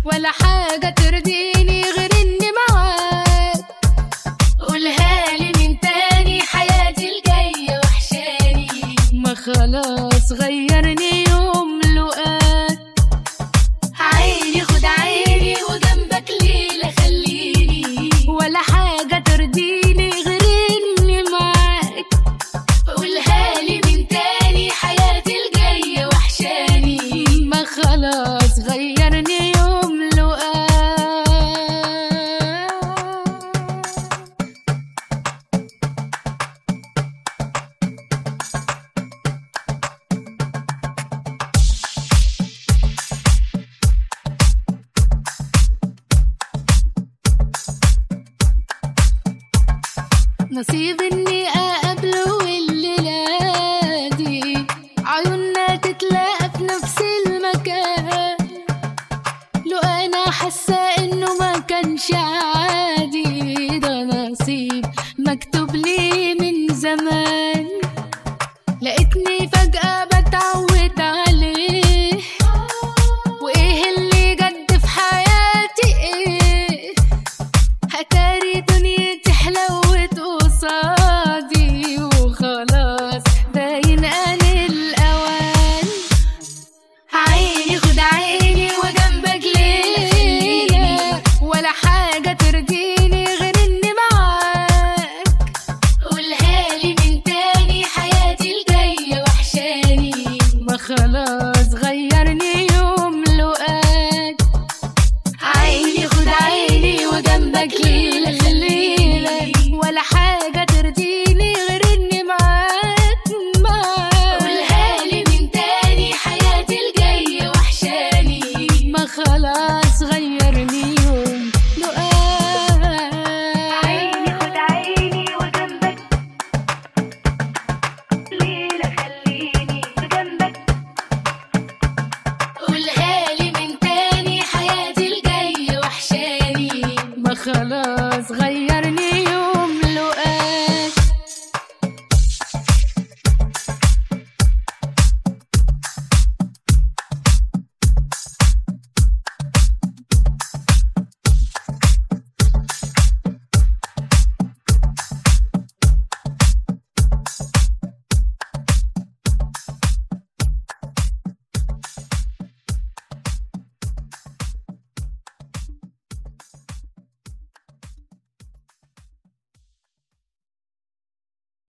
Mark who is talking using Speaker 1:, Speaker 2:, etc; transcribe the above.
Speaker 1: ولا حاجة ترضيني غير اني معاك. قولها لي من تاني، حياتي الجاية وحشاني. ما خلاص غيرني يوم لقاك. عيني خد عيني وجنبك ليلة خليني، ولا حاجة ترضيني غير اني معاك. قولها لي من تاني، حياتي الجاية وحشاني. ما خلاص غيرني يوم لقاك. نصيب اني اقابله والليلة دي عيوننا تتلاقى في نفس المكان. لو انا حاسة انه ما كانش عادي، ده نصيب مكتوب لي من زمان. لقيتني فجأة بتعود عليه، وايه اللي جد في حياتي ايه؟ هتاري دنيتي حلوت قصادي، وخلاص باين ان الاوان. عيني خد عيني وجنبك ليلة، ولا حاجة ترضيني غير اني معاك. قولها لي من تاني، حياتي الجاية وحشاني. ما خلاص غيرني يوم لقاك. عيني خد عيني وجنبك ليلة خليلة، ولا حاجة ترضيني غير اني معاك. قولها لي من تاني، حياتي الجاية وحشاني. ما خلاص غيرني